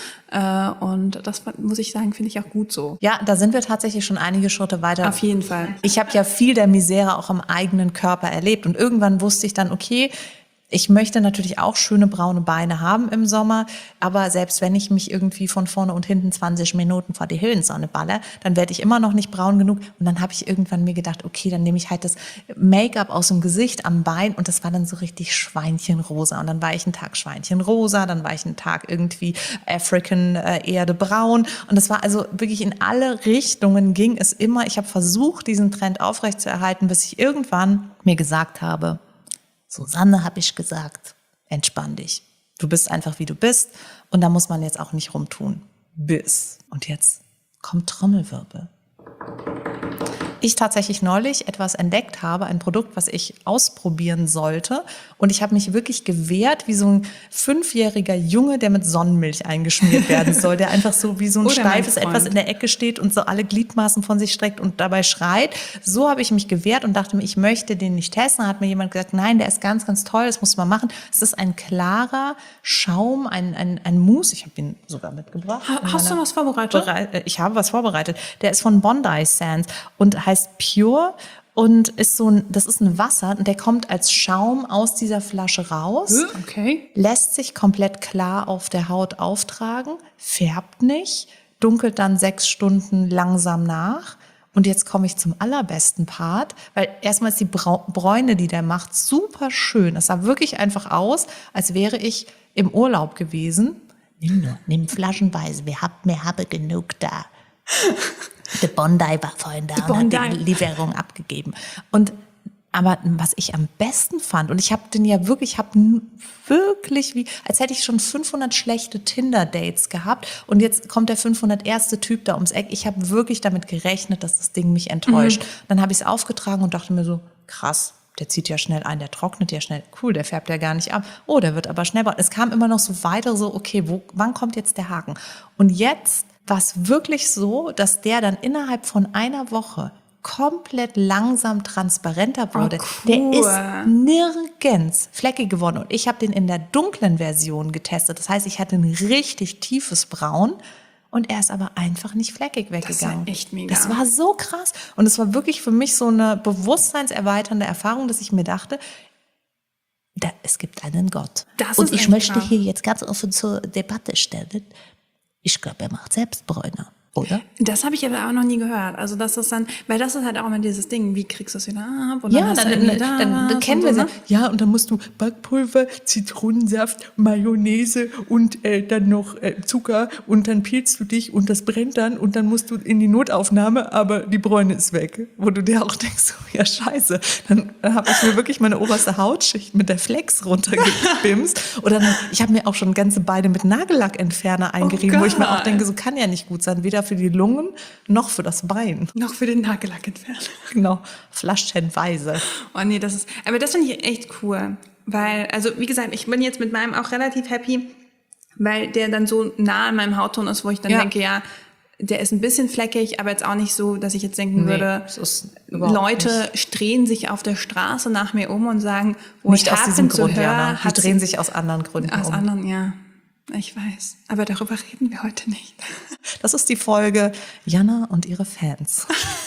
Und das muss ich sagen, finde ich auch gut so. Ja, da sind wir tatsächlich schon einige Schritte weiter. Auf jeden Fall. Ich habe ja viel der Misere auch am eigenen Körper erlebt und irgendwann wusste ich dann, okay, ich möchte natürlich auch schöne braune Beine haben im Sommer, aber selbst wenn ich mich irgendwie von vorne und hinten 20 Minuten vor die Höhensonne baller, dann werde ich immer noch nicht braun genug. Und dann habe ich irgendwann mir gedacht, okay, dann nehme ich halt das Make-up aus dem Gesicht am Bein und das war dann so richtig Schweinchenrosa. Und dann war ich einen Tag Schweinchenrosa, dann war ich einen Tag irgendwie African Erde braun. Und das war also wirklich in alle Richtungen ging es immer. Ich habe versucht, diesen Trend aufrechtzuerhalten, bis ich irgendwann mir gesagt habe, Susanne, habe ich gesagt, entspann dich. Du bist einfach, wie du bist und da muss man jetzt auch nicht rumtun. Und jetzt kommt Trommelwirbel. Ich tatsächlich neulich etwas entdeckt habe, ein Produkt, was ich ausprobieren sollte. Und ich habe mich wirklich gewehrt, wie so ein 5-jähriger Junge, der mit Sonnenmilch eingeschmiert werden soll, der einfach so wie so ein Oder mein steifes Freund. Etwas in der Ecke steht und so alle Gliedmaßen von sich streckt und dabei schreit. So habe ich mich gewehrt und dachte mir, ich möchte den nicht testen. Da hat mir jemand gesagt, nein, der ist ganz, ganz toll, das muss man machen. Es ist ein klarer Schaum, ein Mousse. Ich habe ihn sogar mitgebracht. Hast du was vorbereitet? Ich habe was vorbereitet. Der ist von Bondi Sands und heißt Pure und ist das ist ein Wasser und der kommt als Schaum aus dieser Flasche raus. Okay. Lässt sich komplett klar auf der Haut auftragen, färbt nicht, dunkelt dann 6 Stunden langsam nach. Und jetzt komme ich zum allerbesten Part, weil erstmal ist die Bräune, die der macht, super schön. Es sah wirklich einfach aus, als wäre ich im Urlaub gewesen. Nimm flaschenweise, wir haben genug da. Der Bondi war vorhin da und hat die Lieferung abgegeben. Aber was ich am besten fand, und ich habe den ja wirklich, als hätte ich schon 500 schlechte Tinder-Dates gehabt und jetzt kommt der 501. Typ da ums Eck. Ich habe wirklich damit gerechnet, dass das Ding mich enttäuscht. Dann habe ich es aufgetragen und dachte mir so, krass, der zieht ja schnell ein, der trocknet ja schnell. Cool, der färbt ja gar nicht ab. Oh, der wird aber schnell. Es kam immer noch so weiter, so okay, wann kommt jetzt der Haken? Und jetzt war es wirklich so, dass der dann innerhalb von einer Woche komplett langsam transparenter wurde. Oh, cool. Der ist nirgends fleckig geworden. Und ich habe den in der dunklen Version getestet. Das heißt, ich hatte ein richtig tiefes Braun und er ist aber einfach nicht fleckig weggegangen. Das war echt mega. Das war so krass. Und es war wirklich für mich so eine bewusstseinserweiternde Erfahrung, dass ich mir dachte, es gibt einen Gott. Und ich möchte hier jetzt ganz offen zur Debatte stellen. Ich glaube, er macht selbst Bräune, oder? Das habe ich aber auch noch nie gehört. Also das ist dann, weil das ist halt auch immer dieses Ding, wie kriegst du es wieder ab? Und Ja, dann kennen wir es. Ja, und dann musst du Backpulver, Zitronensaft, Mayonnaise und dann noch Zucker und dann peelst du dich und das brennt dann und dann musst du in die Notaufnahme, aber die Bräune ist weg. Wo du dir auch denkst, oh, ja scheiße, dann habe ich mir wirklich meine oberste Hautschicht mit der Flex runtergebimst. Oder ich habe mir auch schon ganze Beine mit Nagellackentferner eingerieben, wo ich mir auch denke, so kann ja nicht gut sein, weder für die Lungen noch für das Bein. Noch für den Nagellackentferner. Genau, flaschenweise. Oh nee, aber das finde ich echt cool. Weil, also wie gesagt, ich bin jetzt mit meinem auch relativ happy, weil der dann so nah an meinem Hautton ist, wo ich dann denke, ja, der ist ein bisschen fleckig, aber jetzt auch nicht so, dass ich jetzt denken würde, Leute drehen sich auf der Straße nach mir um und sagen, wo nicht ich aus diesem zu Grund, hören, Jana. Die drehen sich aus anderen Gründen aus um. anderen, ja. Ich weiß. Aber darüber reden wir heute nicht. Das ist die Folge Jana und ihre Fans.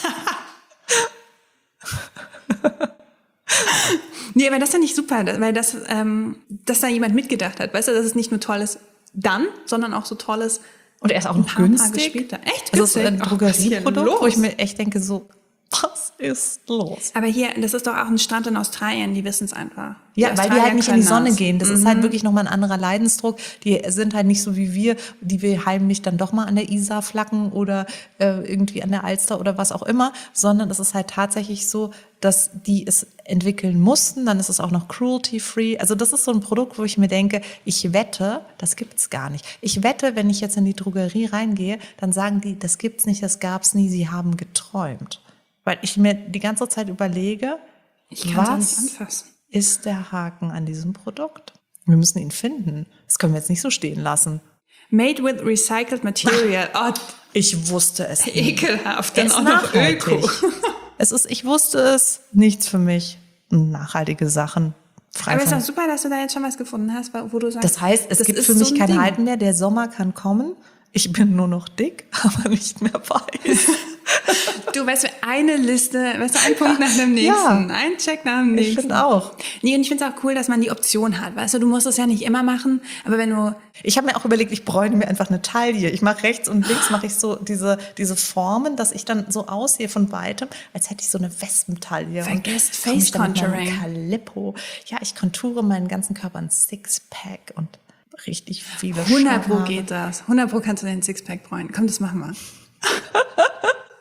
Nee, aber das finde ich super, weil dass da jemand mitgedacht hat. Weißt du, dass es nicht nur toll ist dann, sondern auch so toll ist. Und er ist auch noch günstig. Echt Also es günstig? ist ein Ach, Drogerieprodukt, was wo ist ich hier mir echt denke, so, was ist los? Aber hier, das ist doch auch ein Strand in Australien, die wissen es einfach. Ja, weil die halt nicht in die Sonne können gehen. Das ist halt wirklich nochmal ein anderer Leidensdruck. Die sind halt nicht so wie wir, die wir heimlich dann doch mal an der Isar flacken oder irgendwie an der Alster oder was auch immer, sondern es ist halt tatsächlich so, dass die es entwickeln mussten. Dann ist es auch noch cruelty-free. Also das ist so ein Produkt, wo ich mir denke, ich wette, das gibt's gar nicht. Ich wette, wenn ich jetzt in die Drogerie reingehe, dann sagen die, das gibt's nicht, das gab's nie, sie haben geträumt. Weil ich mir die ganze Zeit überlege, Ich kann es was nicht anfassen. ist der Haken an diesem Produkt? Wir müssen ihn finden. Das können wir jetzt nicht so stehen lassen. Made with recycled material. Oh, Ich wusste es nicht. ekelhaft. Er Dann ist auch noch nachhaltig. Öko. Ich wusste es, nichts für mich. Nachhaltige Sachen. Frei Aber es ist von. auch super, dass du da jetzt schon was gefunden hast, wo du sagst, Das heißt, es das gibt ist für mich so ein kein Ding. Halten mehr. Der Sommer kann kommen. Ich bin nur noch dick, aber nicht mehr weiß. Du, weißt du, eine Liste, weißt du, ein Punkt nach dem nächsten, Ja. ein Check nach dem nächsten. Ich finde auch. Nee, und ich finde es auch cool, dass man die Option hat, weißt du, du musst es ja nicht immer machen, aber wenn du, Ich habe mir auch überlegt, ich bräune mir einfach eine Taille. Ich mache rechts und links mache ich so diese Formen, dass ich dann so aussehe von weitem, als hätte ich so eine Wespentaille. Vergesst Und komme ich dann mit meinem Face-Contouring. Calippo. Ja, ich konture meinen ganzen Körper ein Sixpack und richtig viele 100 Pro Schamhaare. geht das. 100 Pro kannst du den Sixpack bräunen. Komm, das machen wir.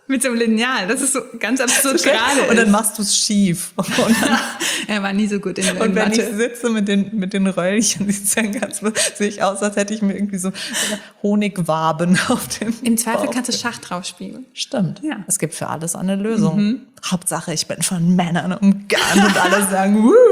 Mit so einem Lineal. Das ist so ganz absurd gerade. Und dann machst du es schief. Und, dann, Er war nie so gut in und wenn ich Mathe. sitze mit den Röllchen, sehe ich aus, als hätte ich mir irgendwie so Honigwaben auf dem Im Zweifel Bauch. kannst du Schach drauf spielen. Stimmt. Ja. Es gibt für alles eine Lösung. Hauptsache, ich bin von Männern umgarnt und alle sagen, wuh.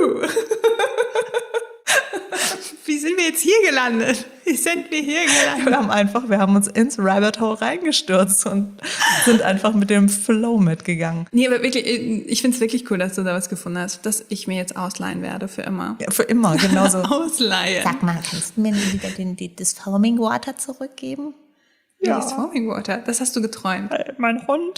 Wie sind wir jetzt hier gelandet? Wie sind wir hier gelandet? Wir haben uns ins Rabbit Hole reingestürzt und sind einfach mit dem Flow mitgegangen. Nee, aber wirklich, ich finde es wirklich cool, dass du da was gefunden hast, dass ich mir jetzt ausleihen werde für immer. Ja, für immer, genauso. Ausleihen. Sag mal, kannst du mir wieder das Foaming Water zurückgeben? Ja. Das Foaming Water, das hast du geträumt. Mein Hund.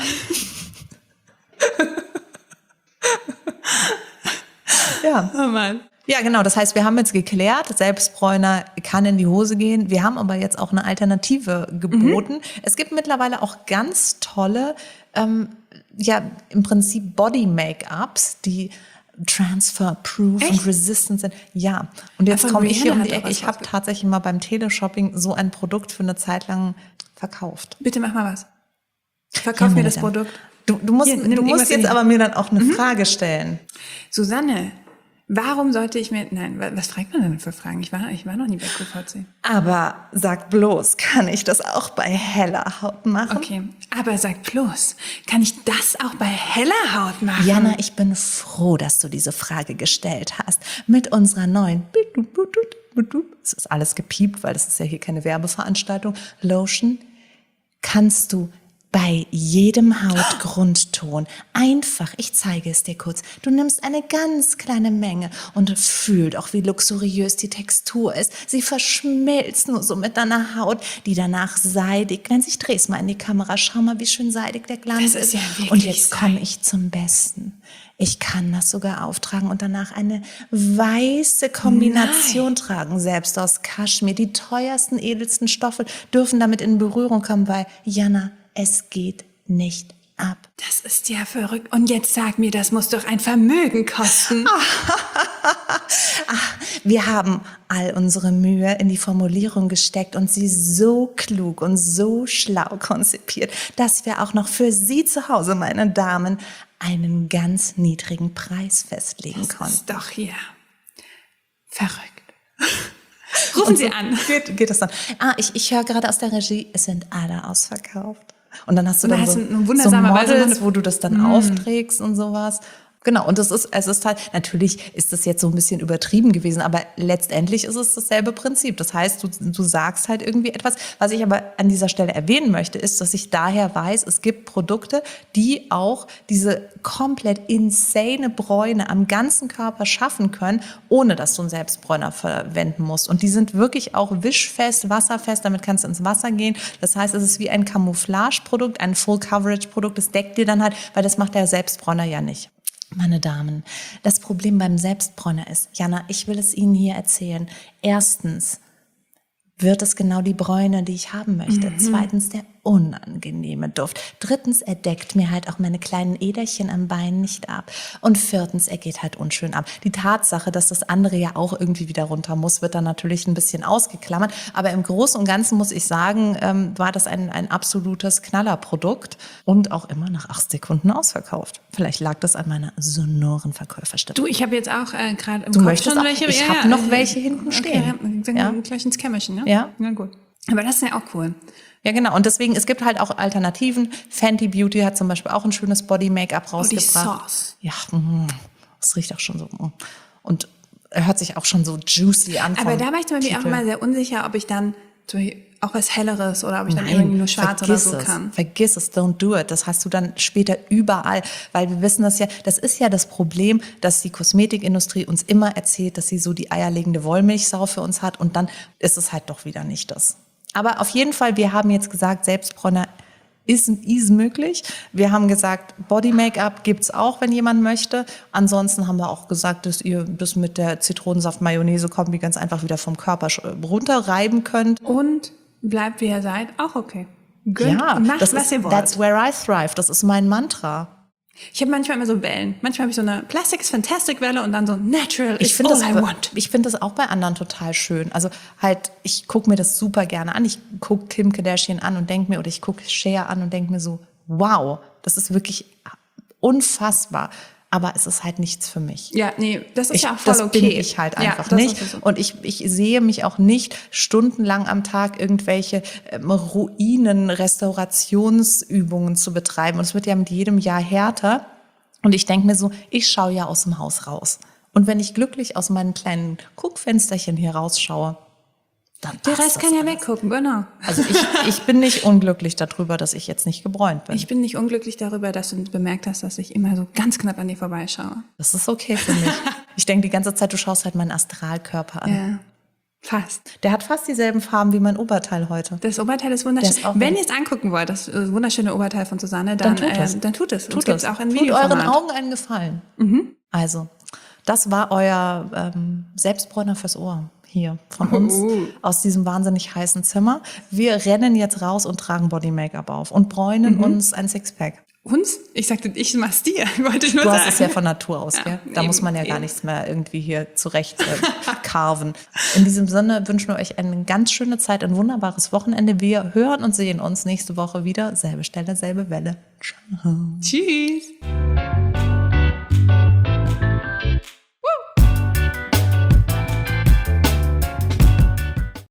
Ja. Oh Mann. Ja, genau. Das heißt, wir haben jetzt geklärt, Selbstbräuner kann in die Hose gehen. Wir haben aber jetzt auch eine Alternative geboten. Es gibt mittlerweile auch ganz tolle, im Prinzip Body-Make-ups, die transfer-proof und resistant sind. Ja, und jetzt Von komme ich hier um Rihanna die hat Ecke. auch was Ich habe tatsächlich mal beim Teleshopping so ein Produkt für eine Zeit lang verkauft. Bitte mach mal was. Verkauf mir das Produkt. Du musst, Hier, nimm du musst irgendwas in jetzt die- aber mir dann auch eine Frage stellen. Susanne, warum sollte ich mir... Nein, was fragt man denn für Fragen? Ich war noch nie bei QVC. Aber sag bloß, kann ich das auch bei heller Haut machen? Okay, aber sag bloß, kann ich das auch bei heller Haut machen? Jana, ich bin froh, dass du diese Frage gestellt hast. Mit unserer neuen, es ist alles gepiept, weil das ist ja hier keine Werbeveranstaltung, Lotion, kannst du bei jedem Hautgrundton einfach, ich zeige es dir kurz, du nimmst eine ganz kleine Menge und fühlt auch, wie luxuriös die Textur ist. Sie verschmilzt nur so mit deiner Haut, die danach seidig, wenn ich dreh's mal in die Kamera, schau mal, wie schön seidig der Glanz Das ist ja wirklich Und jetzt komme ich zum Besten. Ich kann das sogar auftragen und danach eine weiße Kombination tragen, selbst aus Kaschmir. Die teuersten, edelsten Stoffe dürfen damit in Berührung kommen, weil, Jana, es geht nicht ab. Das ist ja verrückt. Und jetzt sag mir, das muss doch ein Vermögen kosten. Wir haben all unsere Mühe in die Formulierung gesteckt und sie so klug und so schlau konzipiert, dass wir auch noch für Sie zu Hause, meine Damen, einen ganz niedrigen Preis festlegen Das konnten. ist doch hier verrückt. Rufen Sie an. Geht das dann? Ich höre gerade aus der Regie, es sind alle ausverkauft. Und dann hast du Und dann dann hast so, du eine wundersame Weise Models, noch eine- wo du das dann aufträgst und sowas. Genau, und es ist halt, natürlich ist das jetzt so ein bisschen übertrieben gewesen, aber letztendlich ist es dasselbe Prinzip. Das heißt, du sagst halt irgendwie etwas. Was ich aber an dieser Stelle erwähnen möchte, ist, dass ich daher weiß, es gibt Produkte, die auch diese komplett insane Bräune am ganzen Körper schaffen können, ohne dass du einen Selbstbräuner verwenden musst. Und die sind wirklich auch wischfest, wasserfest, damit kannst du ins Wasser gehen. Das heißt, es ist wie ein Camouflage-Produkt, ein Full-Coverage-Produkt. Das deckt dir dann halt, weil das macht der Selbstbräuner ja nicht. Meine Damen, das Problem beim Selbstbräuner ist, Jana, ich will es Ihnen hier erzählen. Erstens wird es genau die Bräune, die ich haben möchte. Zweitens der unangenehme Duft. Drittens, er deckt mir halt auch meine kleinen Äderchen am Bein nicht ab. Und viertens, er geht halt unschön ab. Die Tatsache, dass das andere ja auch irgendwie wieder runter muss, wird dann natürlich ein bisschen ausgeklammert. Aber im Großen und Ganzen muss ich sagen, war das ein absolutes Knallerprodukt und auch immer nach 8 Sekunden ausverkauft. Vielleicht lag das an meiner sonoren Verkäuferstimme. Du, ich habe jetzt auch gerade im Du Kopf möchtest schon auch? welche. Ich habe noch welche hinten stehen. Okay, dann Ja. gleich ins Kämmerchen, ne? Ja. Na gut. Aber das ist ja auch cool. Ja, genau. Und deswegen, es gibt halt auch Alternativen. Fenty Beauty hat zum Beispiel auch ein schönes Body-Make-up Die rausgebracht. Sauce. Ja, es riecht auch schon so. Und hört sich auch schon so juicy an. Aber vom da war ich zum Beispiel auch Titel. immer sehr unsicher, ob ich dann zum Beispiel auch was Helleres oder ob ich dann irgendwie nur schwarz oder so kann. Vergiss es, don't do it. Das hast du dann später überall, weil wir wissen das ja, das ist ja das Problem, dass die Kosmetikindustrie uns immer erzählt, dass sie so die eierlegende Wollmilchsau für uns hat und dann ist es halt doch wieder nicht das. Aber auf jeden Fall, wir haben jetzt gesagt, Selbstbräuner ist möglich. Wir haben gesagt, Body-Make-up gibt's auch, wenn jemand möchte. Ansonsten haben wir auch gesagt, dass ihr das mit der Zitronensaft-Mayonnaise-Kombi ganz einfach wieder vom Körper runterreiben könnt. Und bleibt wie ihr seid, auch okay. Gönnt Ja, und macht, das was ist, ihr wollt. that's where I thrive. Das ist mein Mantra. Ich habe manchmal immer so Wellen. Manchmal habe ich so eine Plastic is Fantastic Welle und dann so Natural Ich is finde all I want. das auch bei anderen total schön. Also halt, ich gucke mir das super gerne an. Ich gucke Kim Kardashian an und denke mir, oder ich gucke Cher an und denke mir so, wow, das ist wirklich unfassbar. Aber es ist halt nichts für mich. Ja, nee, das ist ja auch voll das okay. bin ich halt einfach das nicht. ist so. Und ich sehe mich auch nicht stundenlang am Tag irgendwelche Ruinen-Restaurationsübungen zu betreiben. Und es wird ja mit jedem Jahr härter. Und ich denke mir so, ich schaue ja aus dem Haus raus. Und wenn ich glücklich aus meinen kleinen Guckfensterchen hier rausschaue, dann Der passt Rest das kann ja alles. weggucken, genau. Also ich bin nicht unglücklich darüber, dass ich jetzt nicht gebräunt bin. Ich bin nicht unglücklich darüber, dass du bemerkt hast, dass ich immer so ganz knapp an dir vorbeischaue. Das ist okay für mich. Ich denke die ganze Zeit, du schaust halt meinen Astralkörper an. Ja, fast. Der hat fast dieselben Farben wie mein Oberteil heute. Das Oberteil ist wunderschön. Das ist auch Wenn ihr es angucken wollt, das wunderschöne Oberteil von Susanne, dann tut es. Dann tut es. Und es gibt's auch in Tut Videoformat. euren Augen einen Gefallen. Also, das war euer Selbstbräuner fürs Ohr hier von uns aus diesem wahnsinnig heißen Zimmer. Wir rennen jetzt raus und tragen Body-Make-up auf und bräunen uns ein Sixpack. Uns? Ich sagte, ich mach's dir. Wollte ich nur Du sagen. hast es ja von Natur aus, gell? Da eben, muss man ja gar eben. nichts mehr irgendwie hier zurecht carven. In diesem Sinne wünschen wir euch eine ganz schöne Zeit, ein wunderbares Wochenende. Wir hören und sehen uns nächste Woche wieder. Selbe Stelle, selbe Welle. Ciao. Tschüss.